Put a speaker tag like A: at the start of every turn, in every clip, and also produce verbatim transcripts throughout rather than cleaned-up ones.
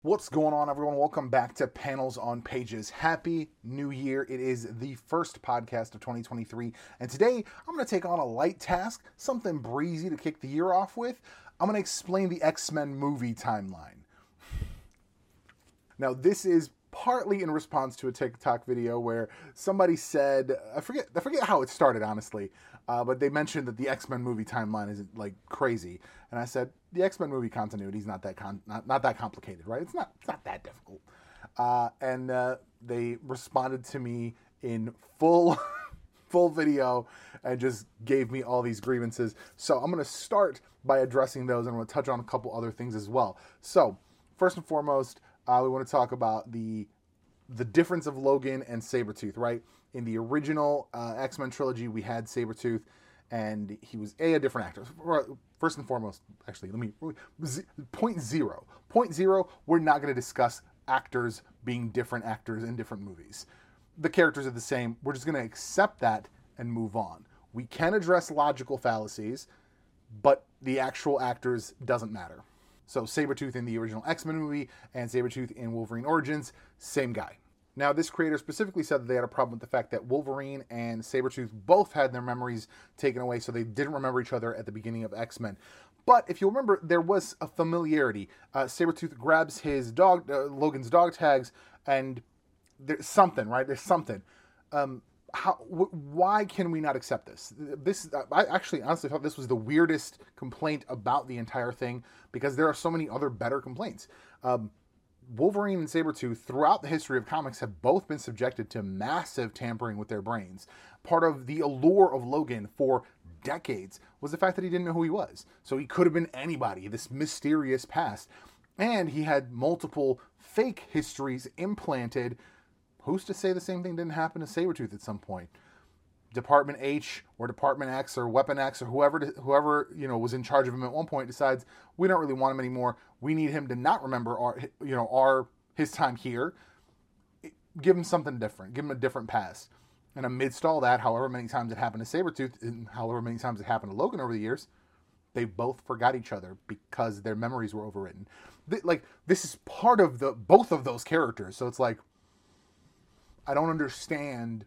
A: What's going on, everyone? Welcome back to Panels on Pages. Happy New Year. It is the first podcast of twenty twenty-three, and today I'm going to take on a light task, something breezy to kick the year off with. I'm going to explain the X-Men movie timeline. Now, this is partly in response to a TikTok video where somebody said, I forget I forget how it started, honestly, uh, but they mentioned that the X-Men movie timeline is like crazy. And I said, the X-Men movie continuity is not that con- not, not that complicated, right? It's not it's not that difficult. Uh, and uh, they responded to me in full full video and just gave me all these grievances. So I'm going to start by addressing those, and I'm going to touch on a couple other things as well. So first and foremost, uh, we want to talk about the the difference of Logan and Sabretooth, right? In the original uh, X-Men trilogy, we had Sabretooth, and he was a, a different actor. First and foremost, actually, let me, point zero. Point zero, we're not going to discuss actors being different actors in different movies. The characters are the same. We're just going to accept that and move on. We can address logical fallacies, but the actual actors doesn't matter. So Sabretooth in the original X-Men movie and Sabretooth in Wolverine Origins, same guy. Now, this creator specifically said that they had a problem with the fact that Wolverine and Sabretooth both had their memories taken away, so they didn't remember each other at the beginning of X-Men. But if you'll remember, there was a familiarity. Uh, Sabretooth grabs his dog, uh, Logan's dog tags, and there's something, right? There's something. Um, how? Wh- why can we not accept this? This, I actually honestly thought this was the weirdest complaint about the entire thing, because there are so many other better complaints. Um, Wolverine and Sabretooth, throughout the history of comics, have both been subjected to massive tampering with their brains. Part of the allure of Logan for decades was the fact that he didn't know who he was. So he could have been anybody, this mysterious past. And he had multiple fake histories implanted. Who's to say the same thing didn't happen to Sabretooth at some point? Department H or Department X or Weapon X or whoever whoever you know was in charge of him at one point decides we don't really want him anymore. We need him to not remember our you know our his time here. Give him something different. Give him a different past. And amidst all that, however many times it happened to Sabretooth and however many times it happened to Logan over the years, they both forgot each other because their memories were overwritten. Like, this is part of the both of those characters. So it's like, I don't understand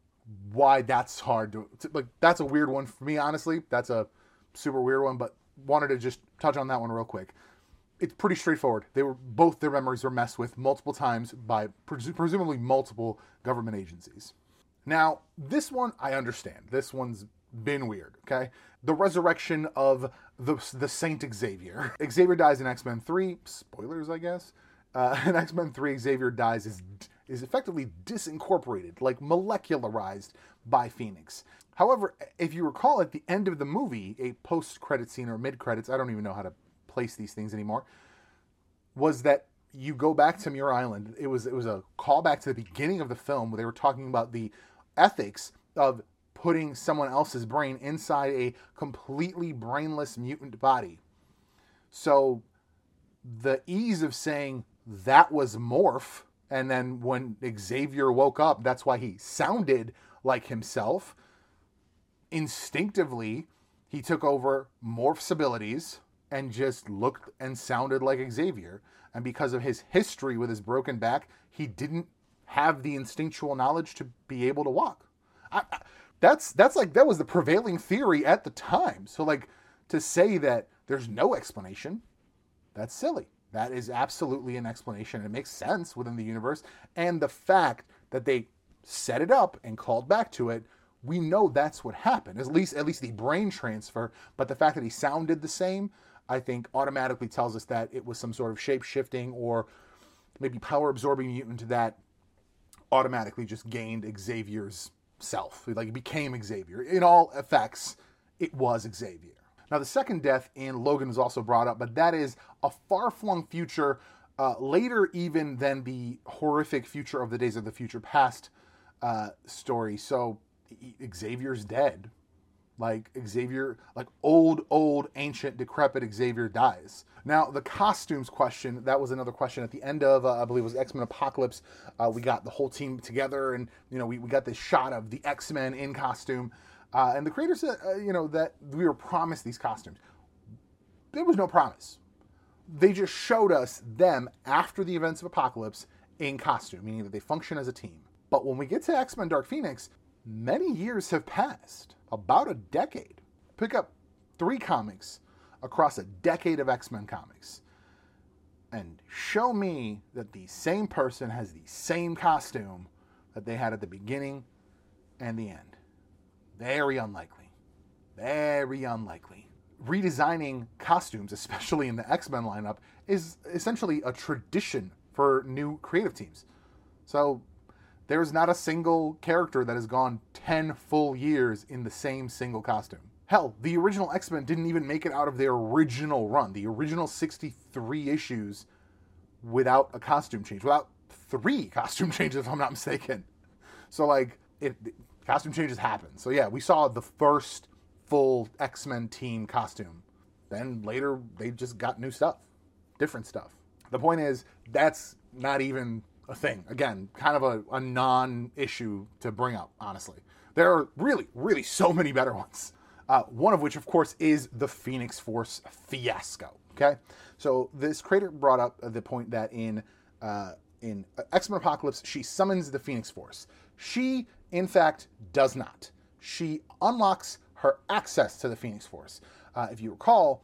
A: why that's hard to, to like that's a weird one for me, honestly. That's a super weird one, but wanted to just touch on that one real quick. It's pretty straightforward. They were both their memories were messed with multiple times by pres- presumably multiple government agencies. Now, this one I understand. This one's been weird, okay? The resurrection of the the Saint Xavier. Xavier dies in X-Men three. Spoilers, I guess. Uh, in X-Men three, Xavier dies is is effectively disincorporated, like molecularized by Phoenix. However, if you recall at the end of the movie, a post-credit scene or mid-credits, I don't even know how to place these things anymore, was that you go back to Muir Island. It was it was a callback to the beginning of the film where they were talking about the ethics of putting someone else's brain inside a completely brainless mutant body. So the ease of saying that was Morph, and then when Xavier woke up, that's why he sounded like himself. Instinctively, he took over Morph's abilities and just looked and sounded like Xavier. And because of his history with his broken back, he didn't have the instinctual knowledge to be able to walk. I, I, that's that's like, that was the prevailing theory at the time. So like, to say that there's no explanation, that's silly. That is absolutely an explanation. It makes sense within the universe. And the fact that they set it up and called back to it, we know that's what happened. At least, at least the brain transfer. But the fact that he sounded the same, I think automatically tells us that it was some sort of shape-shifting or maybe power-absorbing mutant that automatically just gained Xavier's self. Like, it became Xavier. In all effects, it was Xavier. Now, the second death in Logan is also brought up, but that is a far-flung future, uh, later even than the horrific future of the Days of the Future Past uh, story. So, Xavier's dead. Like, Xavier, like old, old, ancient, decrepit Xavier dies. Now, the costumes question, that was another question at the end of, uh, I believe it was X-Men Apocalypse. Uh, we got the whole team together, and, you know, we, we got this shot of the X-Men in costume. Uh, and the creators said, uh, you know, that we were promised these costumes. There was no promise. They just showed us them after the events of Apocalypse in costume, meaning that they function as a team. But when we get to X-Men Dark Phoenix, many years have passed, about a decade. Pick up three comics across a decade of X-Men comics and show me that the same person has the same costume that they had at the beginning and the end. Very unlikely. Very unlikely. Redesigning costumes, especially in the X-Men lineup, is essentially a tradition for new creative teams. So there's not a single character that has gone ten full years in the same single costume. Hell, the original X-Men didn't even make it out of their original run, the original sixty-three issues, without a costume change, without three costume changes, if I'm not mistaken. So, like, it, it costume changes happen. So, yeah, we saw the first full X-Men team costume. Then later, they just got new stuff, different stuff. The point is, that's not even a thing. Again, kind of a, a non-issue to bring up, honestly. There are really, really so many better ones. Uh, one of which, of course, is the Phoenix Force fiasco. Okay, so this creator brought up the point that in uh, in X-Men Apocalypse, she summons the Phoenix Force. She, in fact, does not. She unlocks her access to the Phoenix Force. Uh, if you recall,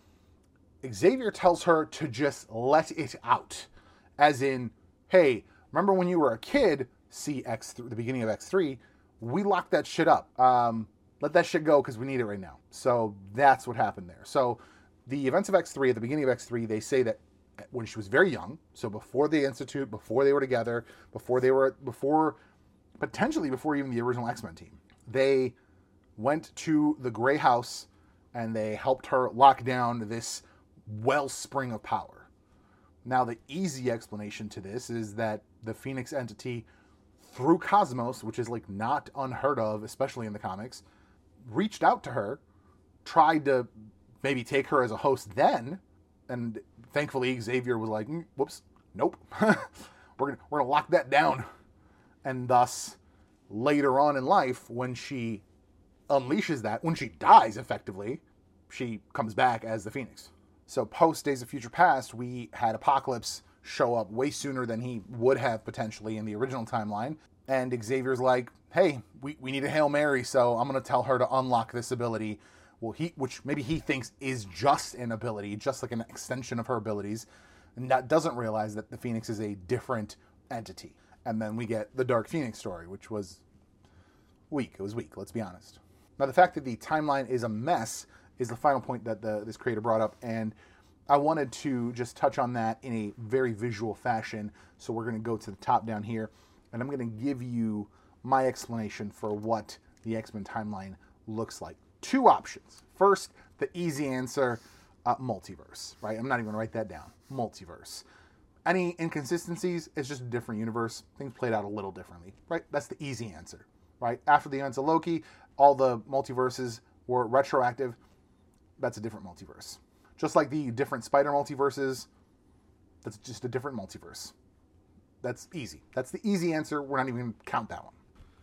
A: Xavier tells her to just let it out, as in, hey, remember when you were a kid? See X, the beginning of X three, we locked that shit up. Um, Let that shit go because we need it right now. So that's what happened there. So the events of X three, at the beginning of X three, they say that when she was very young, so before the Institute, before they were together, before they were, before, potentially before even the original X-Men team, they went to the Grey House and they helped her lock down this wellspring of power. Now, the easy explanation to this is that the Phoenix entity, through Cosmos, which is like not unheard of, especially in the comics, reached out to her, tried to maybe take her as a host then, and thankfully Xavier was like, mm, whoops, nope, we're gonna, we're gonna lock that down. And thus, later on in life, when she unleashes that, when she dies effectively, she comes back as the Phoenix. So post Days of Future Past, we had Apocalypse show up way sooner than he would have potentially in the original timeline. And Xavier's like, hey, we, we need a Hail Mary, so I'm going to tell her to unlock this ability. Well, he, which maybe he thinks is just an ability, just like an extension of her abilities, and that doesn't realize that the Phoenix is a different entity. And then we get the Dark Phoenix story, which was weak. It was weak, let's be honest. Now, the fact that the timeline is a mess is the final point that the, this creator brought up, and I wanted to just touch on that in a very visual fashion. So we're going to go to the top down here, and I'm going to give you my explanation for what the X-Men timeline looks like. Two options. First, the easy answer, uh, multiverse, right? I'm not even going to write that down. Multiverse. Any inconsistencies, it's just a different universe. Things played out a little differently, right? That's the easy answer, right? After the events of Loki, all the multiverses were retroactive. That's a different multiverse. Just like the different Spider multiverses, that's just a different multiverse. That's easy. That's the easy answer. We're not even going to count that one.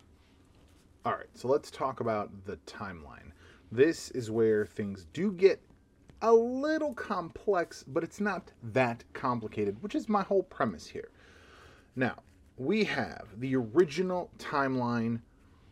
A: All right, so let's talk about the timeline. This is where things do get a little complex, but it's not that complicated, which is my whole premise here. Now, we have the original timeline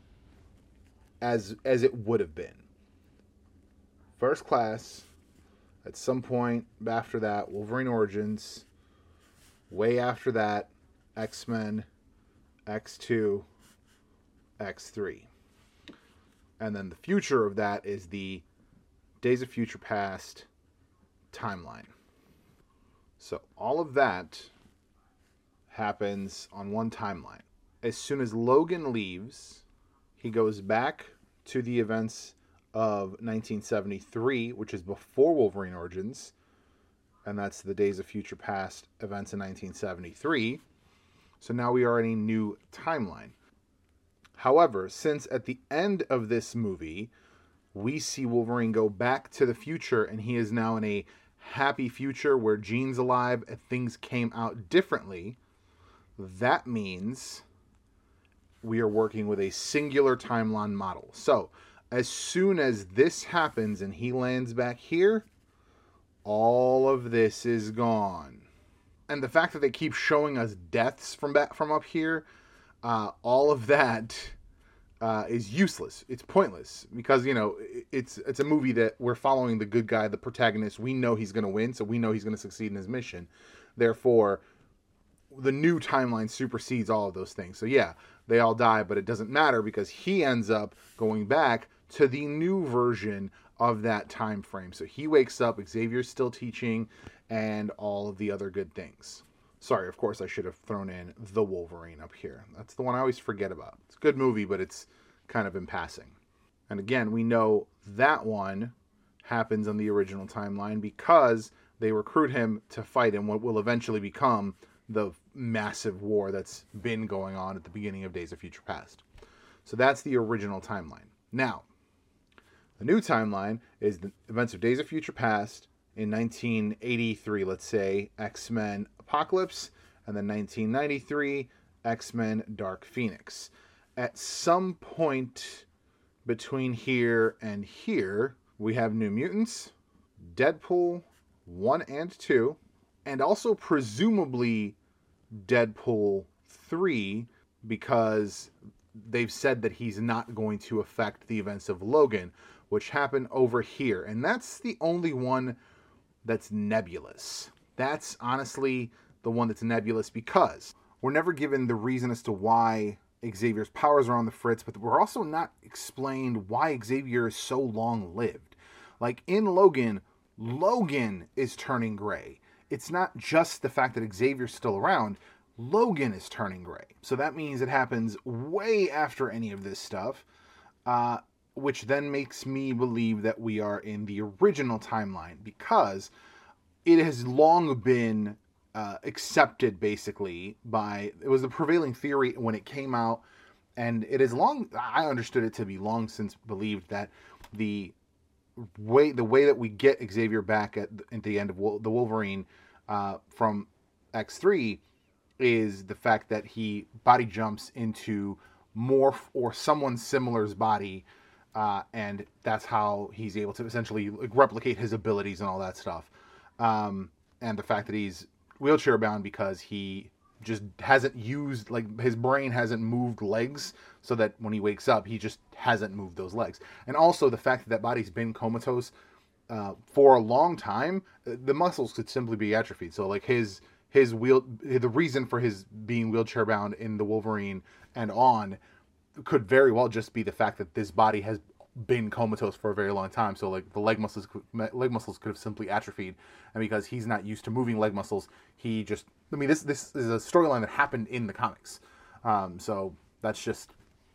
A: as as it would have been. First Class, at some point after that, Wolverine Origins, way after that, X-Men, X two, X three. And then the future of that is the Days of Future Past timeline. So all of that happens on one timeline. As soon as Logan leaves, he goes back to the events of nineteen seventy-three, which is before Wolverine Origins, and that's the Days of Future Past events in nineteen seventy-three. So now we are in a new timeline. However, since at the end of this movie, we see Wolverine go back to the future, and he is now in a happy future where Jean's alive and things came out differently, that means we are working with a singular timeline model. So, as soon as this happens and he lands back here, all of this is gone. And the fact that they keep showing us deaths from back, from up here, uh, all of that uh, is useless. It's pointless because, you know, it's it's a movie that we're following the good guy, the protagonist. We know he's going to win, so we know he's going to succeed in his mission. Therefore, the new timeline supersedes all of those things. So yeah, they all die, but it doesn't matter because he ends up going back to the new version of that time frame. So he wakes up, Xavier's still teaching, and all of the other good things. Sorry, of course, I should have thrown in The Wolverine up here. That's the one I always forget about. It's a good movie, but it's kind of in passing. And again, we know that one happens on the original timeline because they recruit him to fight in what will eventually become the massive war that's been going on at the beginning of Days of Future Past. So that's the original timeline. Now, the new timeline is the events of Days of Future Past in nineteen eighty-three, let's say, X-Men Apocalypse, and then nineteen ninety-three, X-Men Dark Phoenix. At some point between here and here, we have New Mutants, Deadpool one and two, and also presumably Deadpool three, because they've said that he's not going to affect the events of Logan, which happen over here. And that's the only one that's nebulous. That's honestly the one that's nebulous because we're never given the reason as to why Xavier's powers are on the fritz, but we're also not explained why Xavier is so long-lived. Like in Logan, Logan is turning gray. It's not just the fact that Xavier's still around. Logan is turning gray. So that means it happens way after any of this stuff, uh, which then makes me believe that we are in the original timeline because it has long been uh, accepted, basically, by... It was the prevailing theory when it came out, and it is long... I understood it to be long since believed that the way the way that we get Xavier back at, at the end of Wol- the Wolverine uh, from X three is the fact that he body jumps into Morph or someone similar's body, uh, and that's how he's able to essentially like, replicate his abilities and all that stuff. Um, and the fact that he's wheelchair bound because he just hasn't used, like, his brain hasn't moved legs, so that when he wakes up, he just hasn't moved those legs. And also the fact that that body's been comatose uh, for a long time, the muscles could simply be atrophied. So, like, his his wheel, the reason for his being wheelchair bound in the Wolverine and on could very well just be the fact that this body has been comatose for a very long time. So, like, the leg muscles, leg muscles could have simply atrophied, and because he's not used to moving leg muscles, he just. I mean, this this is a storyline that happened in the comics. Um, so that's just.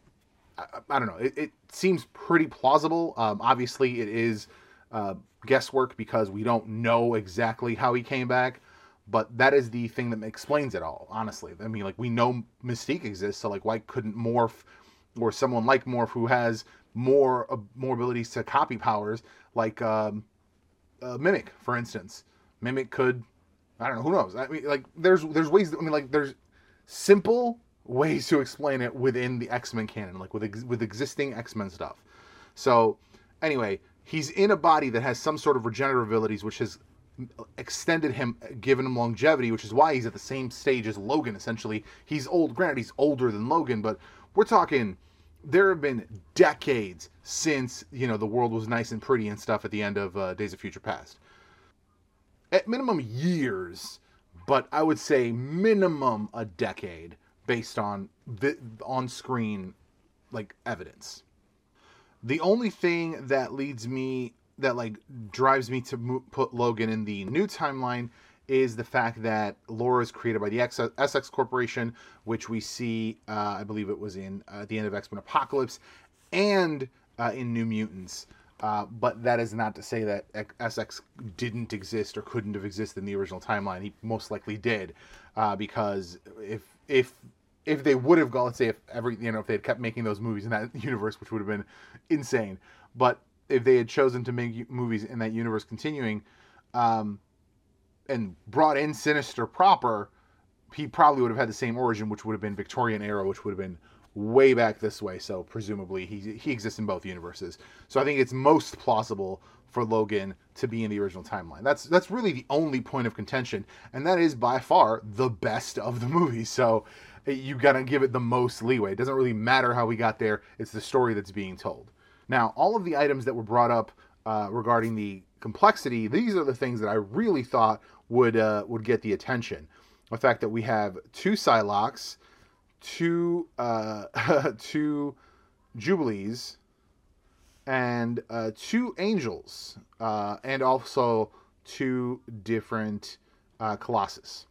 A: I, I don't know. It, it seems pretty plausible. Um, obviously, it is uh, guesswork because we don't know exactly how he came back. But that is the thing that explains it all, honestly. I mean, like, we know Mystique exists, so, like, why couldn't Morph or someone like Morph who has more uh, more abilities to copy powers, like um, uh, Mimic, for instance. Mimic could, I don't know, who knows? I mean, like, there's there's ways, I mean, like, there's simple ways to explain it within the X-Men canon, like, with ex- with existing X-Men stuff. So, anyway, he's in a body that has some sort of regenerative abilities, which has extended him, given him longevity, which is why he's at the same stage as Logan, essentially. He's old, granted, he's older than Logan, but we're talking, there have been decades since, you know, the world was nice and pretty and stuff at the end of uh, Days of Future Past. At minimum years, but I would say minimum a decade based on vi- on-screen, like, evidence. The only thing that leads me that like drives me to mo- put Logan in the new timeline is the fact that Laura is created by the X- Essex Corporation, which we see, uh, I believe it was in uh, the end of X-Men Apocalypse and uh, in New Mutants. Uh, but that is not to say that Essex didn't exist or couldn't have existed in the original timeline. He most likely did, uh, because if if if they would have gone, let's say if every you know if they had kept making those movies in that universe, which would have been insane, but if they had chosen to make movies in that universe continuing, um, and brought in Sinister proper, he probably would have had the same origin, which would have been Victorian era, which would have been way back this way, so presumably he he exists in both universes. So I think it's most plausible for Logan to be in the original timeline. That's that's really the only point of contention, and that is by far the best of the movie. So you gotta give it the most leeway. It doesn't really matter how we got there. It's the story that's being told. Now, all of the items that were brought up uh, regarding the complexity, these are the things that I really thought would uh, would get the attention. The fact that we have two Psylocks, two uh, two Jubilees, and uh, two Angels, uh, and also two different uh, Colossus.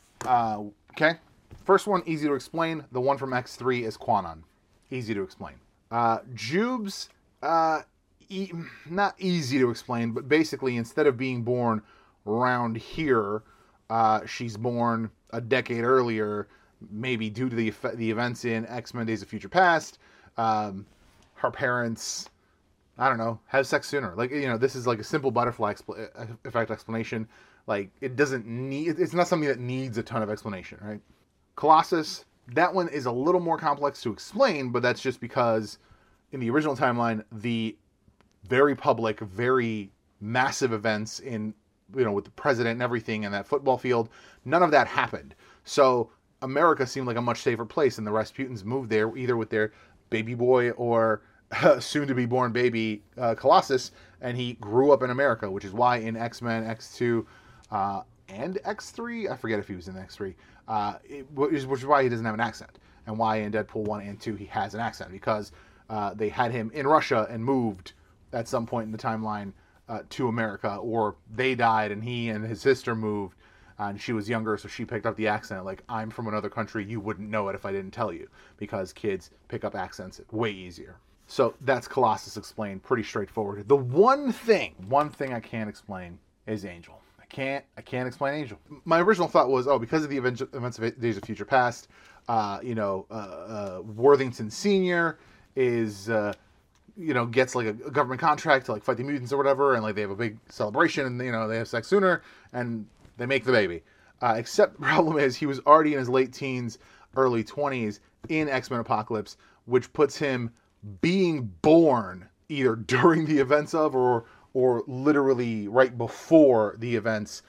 A: Uh, okay, first one, easy to explain. The one from X three is Quanon. Easy to explain. Uh, Jubes, uh, e- not easy to explain, but basically instead of being born around here, uh, she's born a decade earlier, maybe due to the the events in X-Men Days of Future Past. Um, her parents, I don't know, have sex sooner. Like, you know, this is like a simple butterfly expl- effect explanation. Like, it doesn't need, it's not something that needs a ton of explanation, right? Colossus, that one is a little more complex to explain, but that's just because in the original timeline, the very public, very massive events in, you know, with the president and everything and that football field, none of that happened. So America seemed like a much safer place, and the Rasputins moved there either with their baby boy or soon-to-be-born baby uh, Colossus, and he grew up in America, which is why in X-Men, X two, uh, and X three, I forget if he was in X three, uh, it, which, is, which is why he doesn't have an accent, and why in Deadpool one and two he has an accent, because uh, they had him in Russia and moved at some point in the timeline uh, to America, or they died and he and his sister moved, uh, and she was younger, so she picked up the accent, like, I'm from another country, you wouldn't know it if I didn't tell you, because kids pick up accents way easier. So that's Colossus explained, pretty straightforward. The one thing, one thing I can't explain is Angel. I can't, I can't explain Angel. My original thought was, oh, because of the event, events of Days of Future Past, uh, you know, uh, uh, Worthington Senior is, uh, you know, gets like a, a government contract to like fight the mutants or whatever, and like they have a big celebration, and you know they have sex sooner, and they make the baby. Uh, except the problem is he was already in his late teens, early twenties in X-Men Apocalypse, which puts him being born either during the events of or or literally right before the events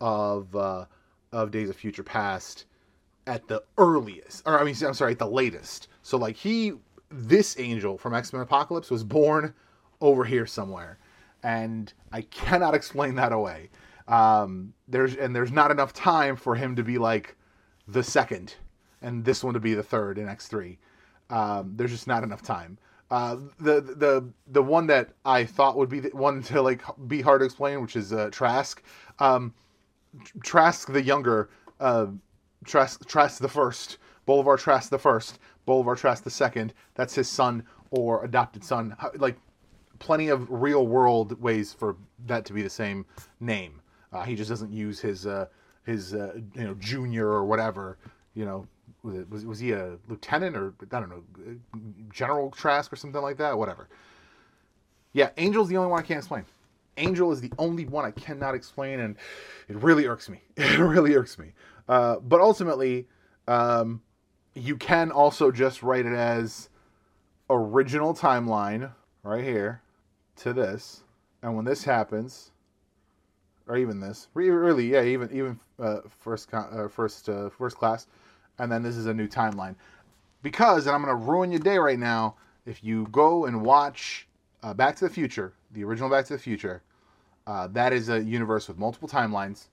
A: of uh, of Days of Future Past at the earliest, or I mean, I'm sorry, at the latest. So like he, this Angel from X-Men Apocalypse was born over here somewhere, and I cannot explain that away. Um, there's and there's not enough time for him to be like the second, and this one to be the third in X three. Um, there's just not enough time. Uh, the the the one that I thought would be the one to like be hard to explain, which is uh, Trask. Um, Trask the younger, uh, Trask Trask the first, Bolivar Trask the first, Bolivar Trask the second. That's his son or adopted son. Like plenty of real world ways for that to be the same name. Uh, he just doesn't use his uh, his uh, you know junior or whatever. You know. Was, it, was was he a lieutenant or, I don't know, General Trask or something like that? Whatever. Yeah, Angel's the only one I can't explain. Angel is the only one I cannot explain, and it really irks me. It really irks me. Uh, but ultimately, um, you can also just write it as original timeline, right here, to this. And when this happens, or even this, really, yeah, even even uh, first, uh, first, uh, first class, and then this is a new timeline. Because, and I'm going to ruin your day right now, if you go and watch uh, Back to the Future, the original Back to the Future, uh, that is a universe with multiple timelines.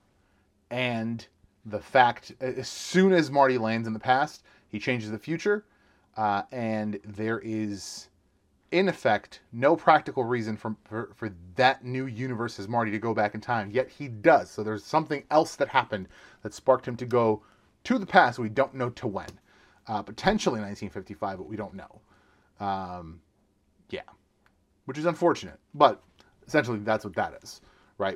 A: And the fact, as soon as Marty lands in the past, he changes the future. Uh, and there is, in effect, no practical reason for, for, for that new universe as Marty to go back in time. Yet he does. So there's something else that happened that sparked him to go to the past. We don't know to when. Uh, potentially nineteen fifty-five, but we don't know. Um, yeah. Which is unfortunate. But essentially that's what that is. Right?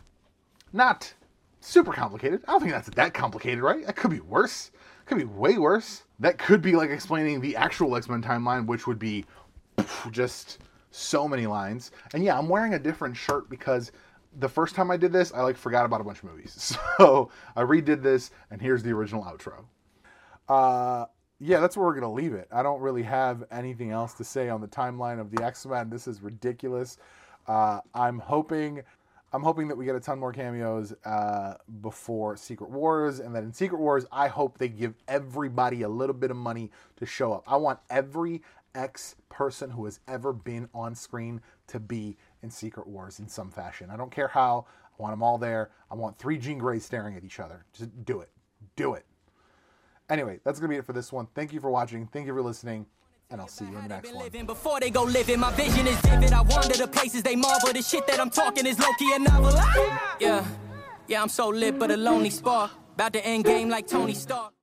A: Not super complicated. I don't think that's that complicated, right? That could be worse. It could be way worse. That could be like explaining the actual X-Men timeline, which would be just so many lines. And yeah, I'm wearing a different shirt because the first time I did this, I like forgot about a bunch of movies. So I redid this, and here's the original outro. Uh, yeah, that's where we're gonna leave it. I don't really have anything else to say on the timeline of the X-Men. This is ridiculous. Uh, I'm hoping, I'm hoping that we get a ton more cameos uh, before Secret Wars, and that in Secret Wars, I hope they give everybody a little bit of money to show up. I want every X person who has ever been on screen to be in Secret Wars in some fashion. I don't care how. I want them all there. I want three Jean Greys staring at each other. Just do it. Do it. Anyway, that's going to be it for this one. Thank you for watching. Thank you for listening. And I'll see you in the next one.
B: Before they go living, my vision is vivid. I wander the places they marvel. The shit that I'm talking is low-key a novel. Yeah, yeah, I'm so lit, but a lonely spark. About to end game like Tony Stark.